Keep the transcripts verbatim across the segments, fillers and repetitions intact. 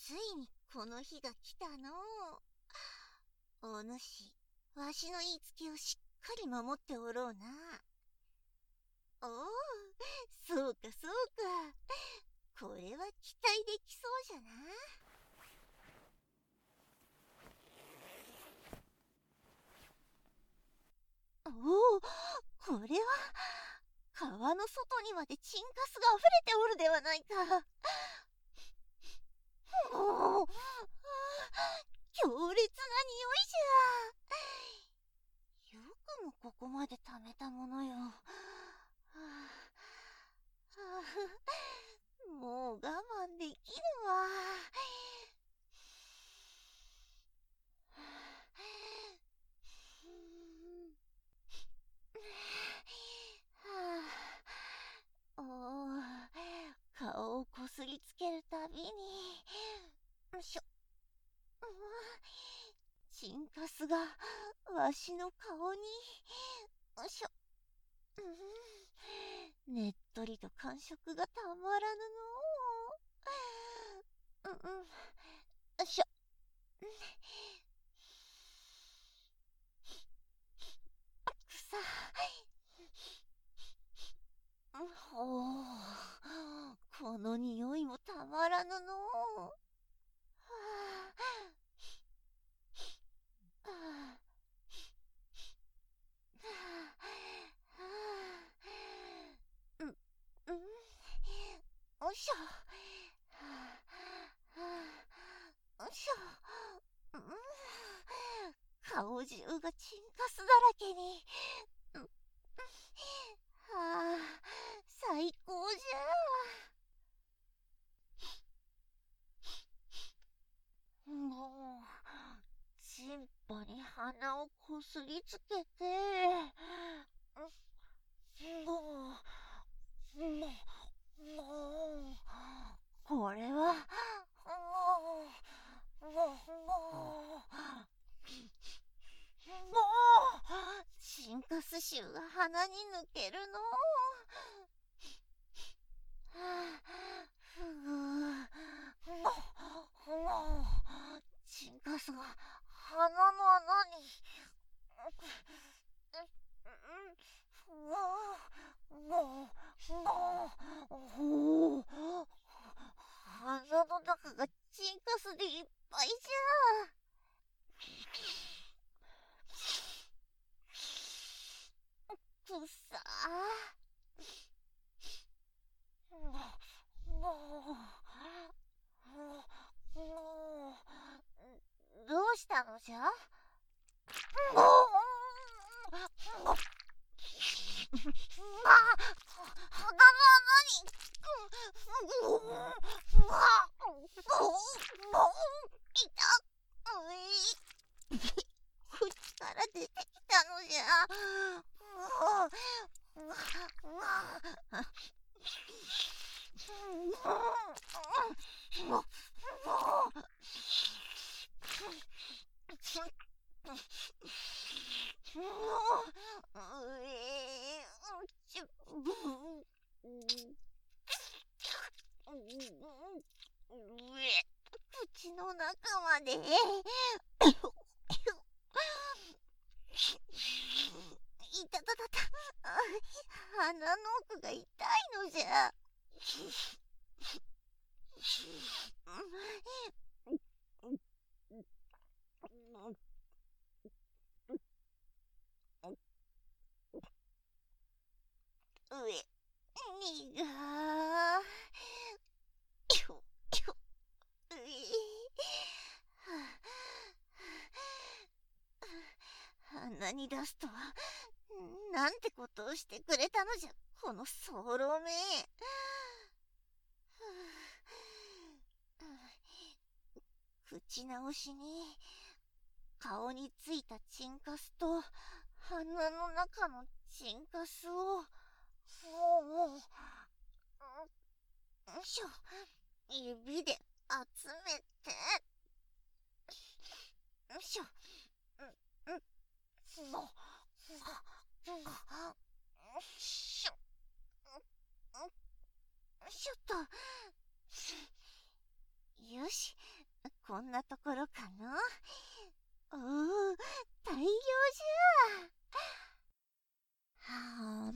ついにこの日が来たのう。お主、わしの言いつけをしっかり守っておろうな。おお、そうかそうか。これは期待できそうじゃな。おお、これは川の外にまでチンカスが溢れておるではないか。おお、強烈な匂いじゃ。よくもここまで溜めたものよ。はあはあ、もう我慢できるわ。おお、顔をこすりつけるたびに、よいしょ、チンカスがわしの顔に、よいしょ、ねっとりと感触がたまらぬのう。うんうん、よいしょ。くさ。ほう、この匂いもたまらぬのう。はあ、はあ、うん、うん、よいしょ。よいしょ。うん、顔中がチンカスだらけに。うん、はあ、最高じゃ。もう、チンポに鼻をこすりつけて、もう、もう、もう、これは、もう、もう、もう、もう、チンカス臭が鼻に抜けるの。はあ、ふぐ、もう、もう、チンカスが鼻の穴に、もう、もう、もう、鼻の中がチンカスでいっぱいじゃ。くさー。もう、もう、もう、どうしたのじゃ。もう、もう、まあ、鼻の穴に、もう、もう、もう、いた、うい、口から出てきたのじゃ。もう、もう、もう、もう、口の中まで。いたたたた。鼻の奥が痛いのじゃ。上、にが鼻に出すとは、なんてことをしてくれたのじゃ、この早漏め。口直しに、顔についたチンカスと、鼻の中のチンカスを、もう、よいしょ、指で集めて、よいしょ、うん、うん、もう、よいしょ、よいしょっと。よし、 んなところかな。おお、大量じゃ。はあ、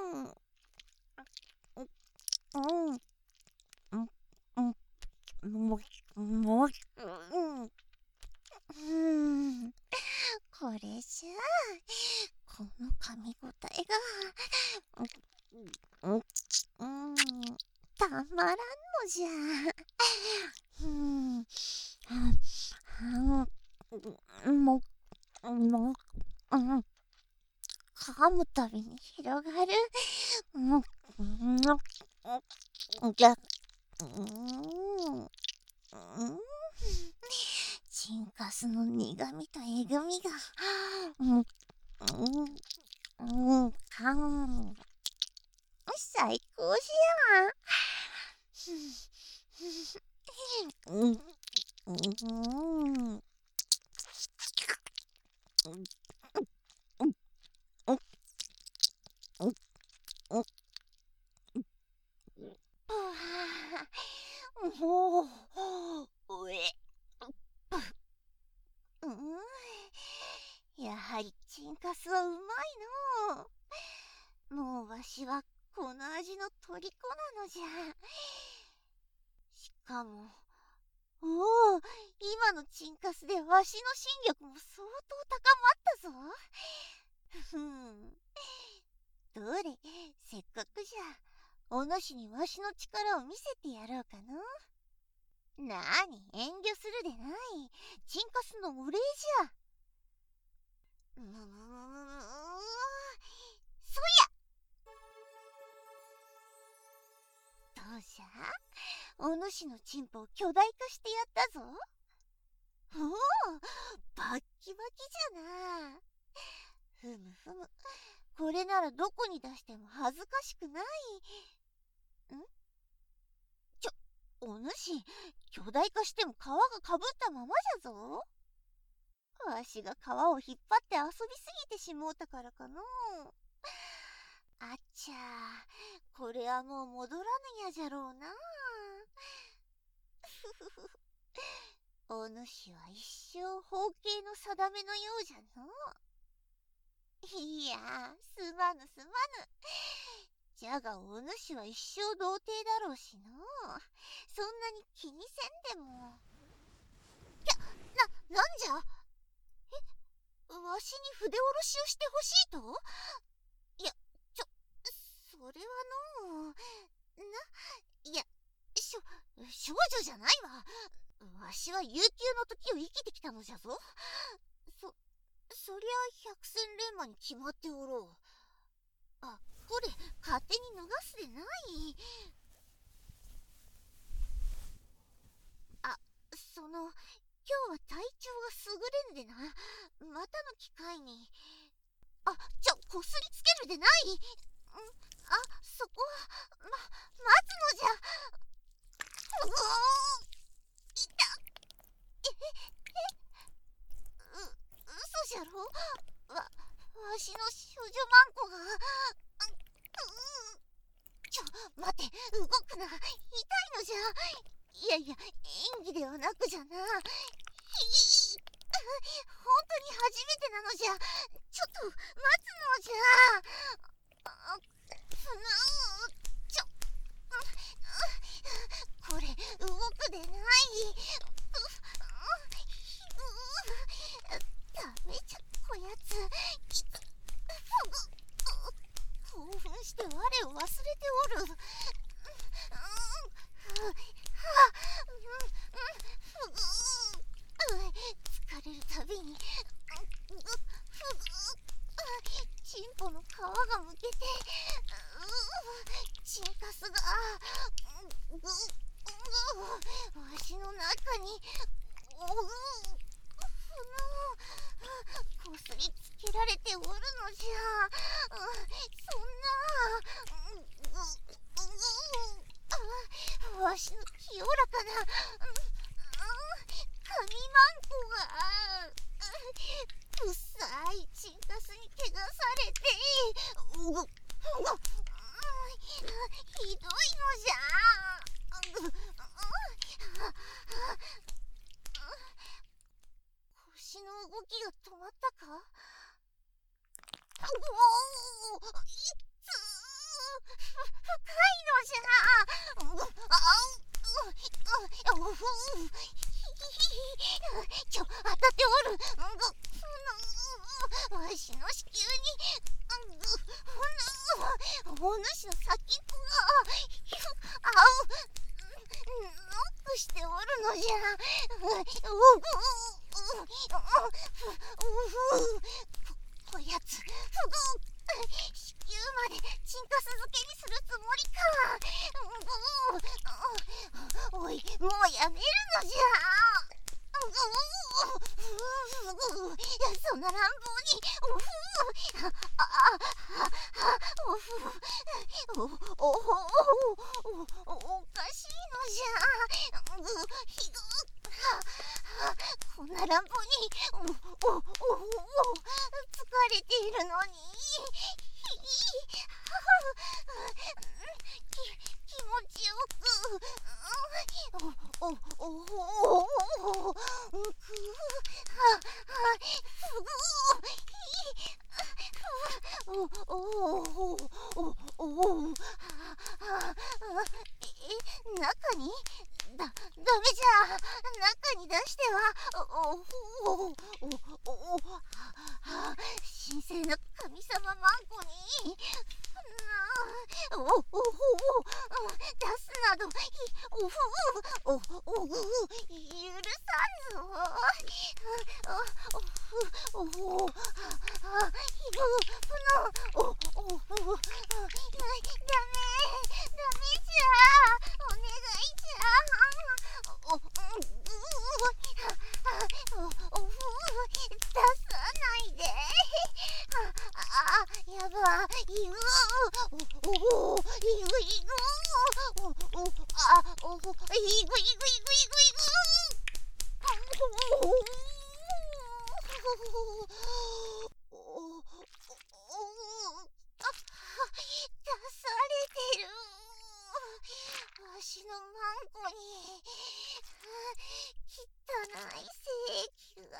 うん、うん、うん、うん、もう、もう、うん、これじゃあ、この噛み応えが、うん、うん、たまらんのじゃ。うん、うん、もう、もう、うん、噛むたびに広がる。うん、うん、じゃ、うん、うん、チンカスの苦味とえぐみが、うん、うん、うん、かん、最高じゃん。うん、うん、うん、もう、うえ、うん、やはりチンカスはうまいのう。もうわしはこの味の虜なのじゃ。しかも、おお、今のチンカスでわしの心力も相当高まったぞ。ふん。どれ、せっかくじゃ、お主にわしの力を見せてやろうかの。なーに、遠慮するでない。チンカスのお礼じゃ。うーん、そや。どうじゃ、お主のチンポを巨大化してやったぞ。おお、バッキバキじゃな。ふむふむ、これならどこに出しても恥ずかしくない。んちょ、お主、巨大化しても皮がかぶったままじゃぞ。わしが皮を引っ張って遊びすぎてしもうたからかのう。あっちゃー、これはもう戻らぬやじゃろうな。ふふふ。お主は一生包茎の定めのようじゃの。いや、すまぬすまぬ。じゃがお主は一生童貞だろうしの。そんなに気にせんでも。きゃ、な、なんじゃ。え、わしに筆下ろしをしてほしいと。いや、ちょ、それはのう、な、いや、しょ、少女じゃないわ。わしは悠久の時を生きてきたのじゃぞ。そ、そりゃ百戦錬磨に決まっておろう。あ、これ、勝手に脱がすでない。あ、その、今日は体調が優れんでな。またの機会に。あ、ちょ、こすりつけるでない。ん、あ、そこは、ま、待つのじゃ。うおー、いた。え、え、う、嘘じゃろ。わ、わしの少女マンコが。ちょ、待て、動くな。痛いのじゃ。いやいや、演技ではなくじゃな。ひい、本当に初めてなのじゃ。ちょっと待つのじゃ。あ、ふぬちょ、これ動くでない。ダメじゃ、こやつ。いつ、ふぐ。興奮して我を忘れておる。うん、ふ、は、うん、ふぐ。疲れるたびに、ふぐ、チンポの皮がむけて、チンカスが、ぐ、ぐ、わしの中に、おぐ、ふの、こすりつけられておるのじゃ。そんな、ぐ、ぐ、わしの清らかな、神マンコが、うっさいチンカスに怪我されて、うぐ、うぐ、ひどいのじゃ。 しておるのじゃ。うううこやつ、ふぐ子宮までチンカス漬けにするつもりか。おい、もうやめるのじゃ。そんな乱暴に、おふああおふおおおおかしいのじゃ。ぐひぐこんな乱暴におおおお疲れているのにき気持ちよくおおおおおくははすぐおおおおおえ中にだダメじゃ中に出してはおおおおお神聖な神様マンコにおおおお出すなどおふおおぐ許さんぞおおおおひぐふのおおダメダメじゃお願いじゃおおおふ出さないであやばいぐおおいぐいぐおおあおいぐいぐいぐいぐいぐおおあ出されてるわしのマンコに汚い精液が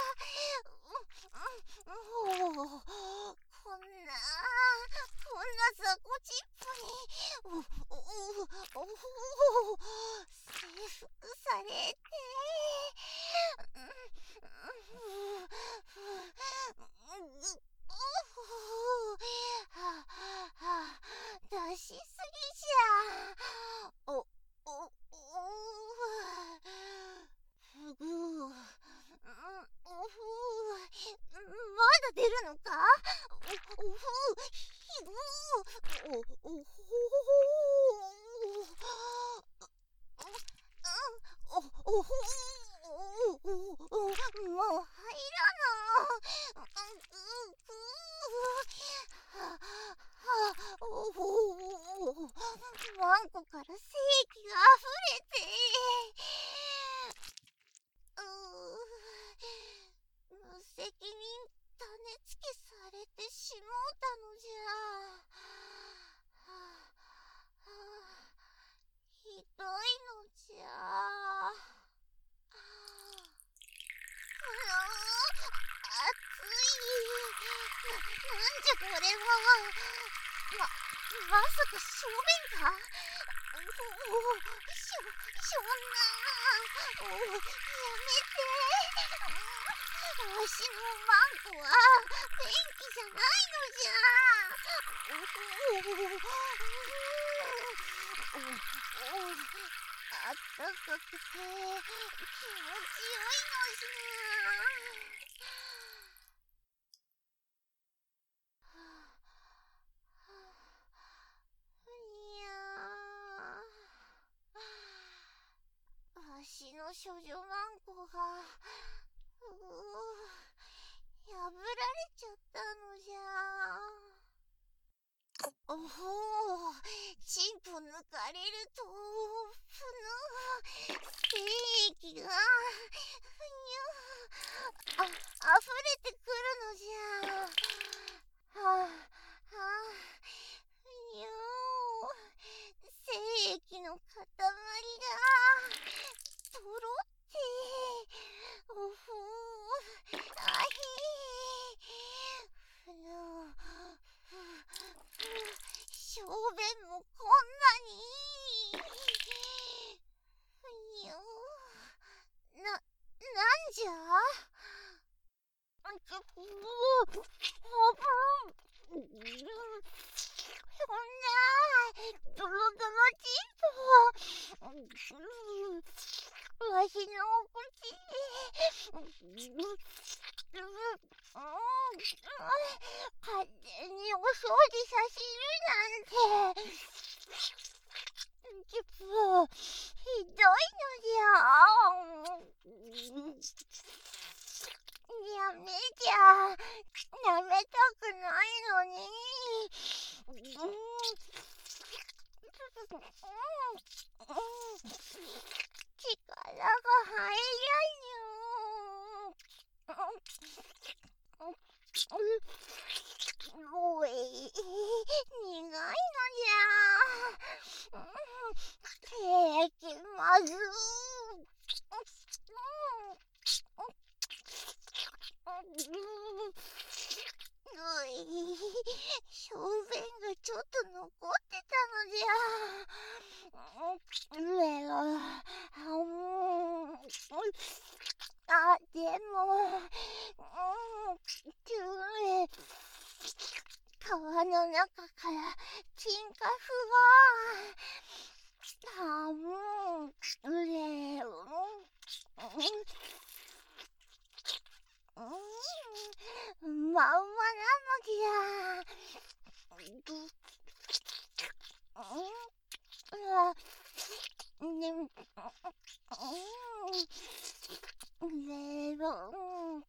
おおこんなこんな雑魚チップにおおおお征服されて出しすぎじゃおおおふぐおふまだ出るのかおふひぐおおほおおほもう入らなおおマンコから精液があふれて無責任種付けされてしもうたのじゃ。ひどいのじゃ。熱い。なんじゃこれは。ま、まさか小便かおお、しょ、しょんなおやめてわしのマンコは便器じゃないのじゃおおおおあったかくて気持ちよいのじゃわしの処女マンコがう破られちゃったのじゃ。おおチンポ抜かれるとふぬ精液がふにゅあ溢れてくるのじゃ。はあはあふにゅ精液の塊がとろっておふあひふぬ小便もこんなにふにゅな、なんじゃちょっとそんなドロドロチンポわしのお口。勝手にお掃除させるなんて。もうひどいのじゃ。やめじゃ。やめたくないのに。力が入らんよ。おい、苦いのじゃ。平気まず。うい、小便がちょっと残ってたのじゃ。上は、あ、でも、川の中からチンカフが、あ、もう、上、うん、まんまなのじゃ。ね、レロン。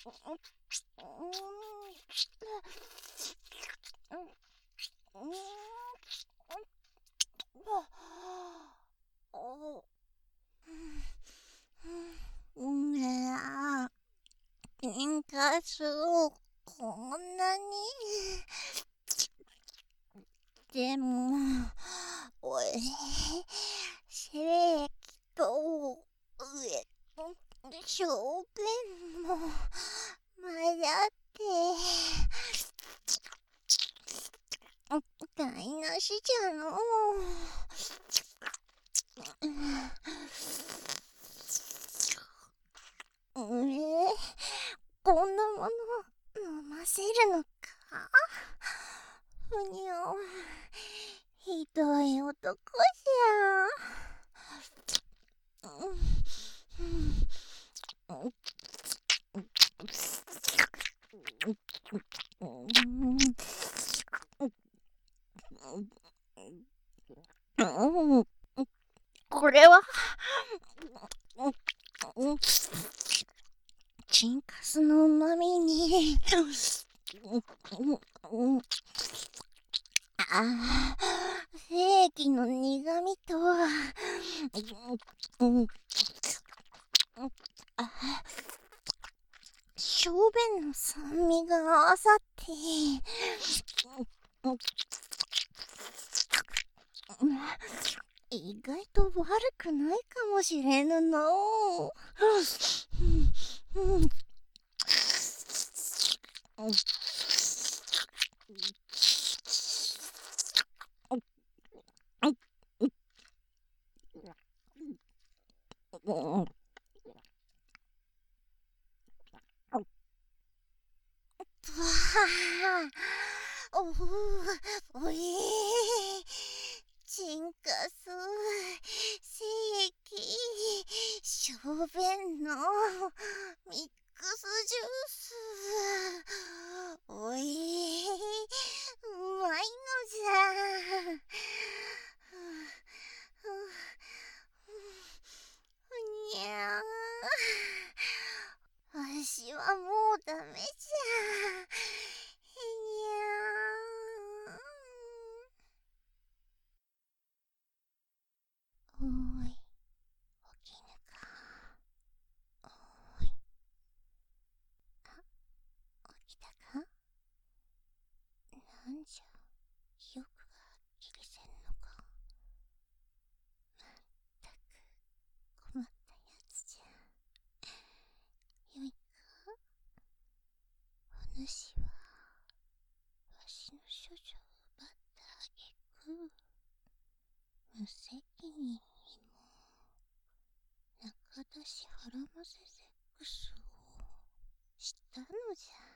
ねあ、天かすをこんなに。でも、おい、精液と上、小便も混ざって、台無しじゃのう。え、こんなもの飲ませるのか。ふにょ、ひどい男じゃ。これはチンカスのうまみにあ、精液の苦みと小便の酸味が合わさって意外と悪くないかもしれぬのう。おう、おい、チンカス、精液、小便のミックスジュース。おい、うまいのじゃ。ふにゃー。わしはもうダメじゃ。へにゃー。おーい、起きぬか。おーい。あ、起きたか。なんじゃ、記憶がはっきりせんのか。まったく、困ったやつじゃ。よいか、お主は、わしの処女を奪ったあげく、無責任にも、中出しはらませセックスをしたのじゃ。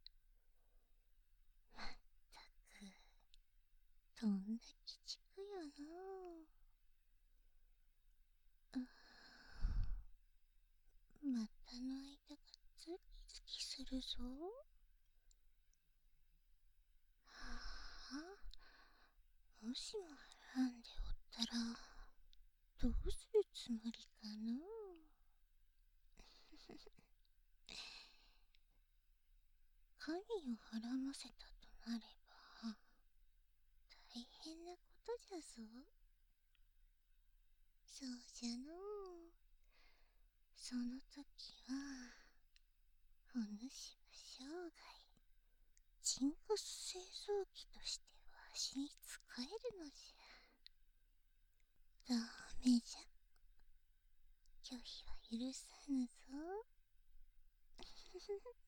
まったく、とんだ鬼畜よのう。う気するぞ。はあ、もしも払んでおったらどうするつもりかのう。神をはらませたとなれば大変なことじゃぞ。そうじゃのう。その時はお主は生涯ジンクス製造機としてわしに仕えるのじゃ。ダメじゃ、拒否は許さぬぞ。